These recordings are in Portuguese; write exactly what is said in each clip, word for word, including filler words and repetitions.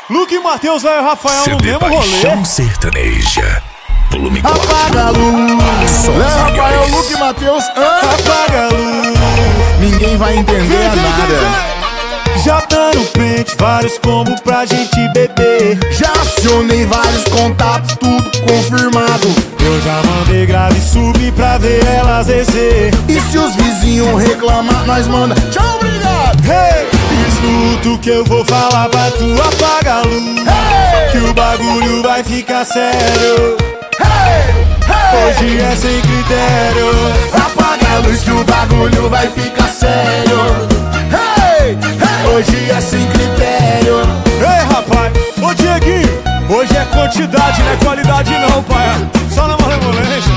Luke e Matheus, aí o Rafael no mesmo rolê. Paixão Sertaneja, volume quatro. Apaga a luz. Léo, Rafael, Luke e Matheus. Apaga a luz. Ninguém vai entender Vem, vem, nada. vem, vem. Já tá no pente, vários combos pra gente beber. Já acionei vários contatos, tudo confirmado. Eu já mandei grave e subir pra ver elas descer. E se os vizinhos reclamar, nós manda tchau, obrigado. Hey! Escuta o que eu vou falar pra tu, apaga a luz. Hey! Que o bagulho vai ficar sério. Hey! Hey! Hoje é sem critério. Apaga a luz que o bagulho vai ficar sério. Hey! Hey! Hoje é sem critério. Ei, rapaz, ô Dieguinho, hoje é quantidade, não é qualidade não, pai. Só na malemolência.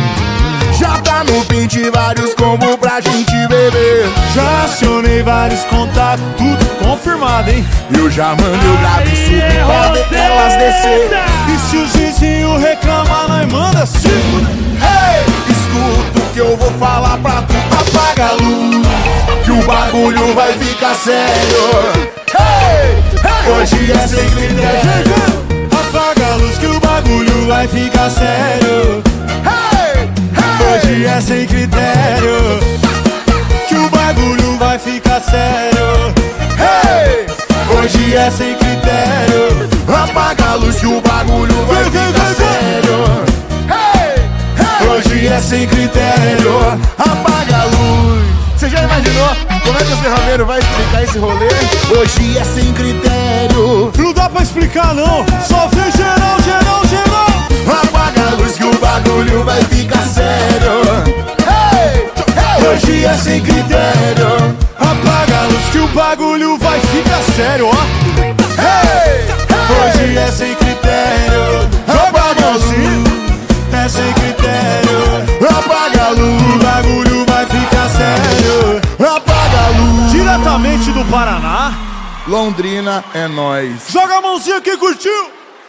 Já tá no pente vários combos pra gente beber. Já acionei vários contatos, tudo confirmado, hein? Eu já mandei o grave subir pra ver elas descer. E se os vizinhos reclamar, nós manda cinco. Hey! Escuta o que eu vou falar pra tu. Apaga a luz que o bagulho vai ficar sério. Hey! Hey! Hoje é sem critério. Apaga a luz que o bagulho vai ficar sério. Hey! Hey! Hoje é sem critério. Que o bagulho vai ficar sério. Hey! Hoje é sem critério. Apaga a luz que o bagulho vai Vem, vem, ficar vem, vem. sério. Hey! Hey! Hoje é sem critério. Apaga a luz. Você já imaginou como é que o ferrameiro vai explicar esse rolê? Hoje é sem critério. Não dá pra explicar não, só vê geral, geral, geral. Apaga a luz que o bagulho vai ficar sério. Hey! Hey! Hoje é sem critério. Apaga a luz que o bagulho vai ficar sério, ó. Hey! Hey! Hoje é sem critério. Apaga a luz. É sem critério. Apaga a O luz. bagulho vai ficar sério. Apaga a luz. Diretamente do Paraná. Londrina é nóis. Joga a mãozinha que curtiu.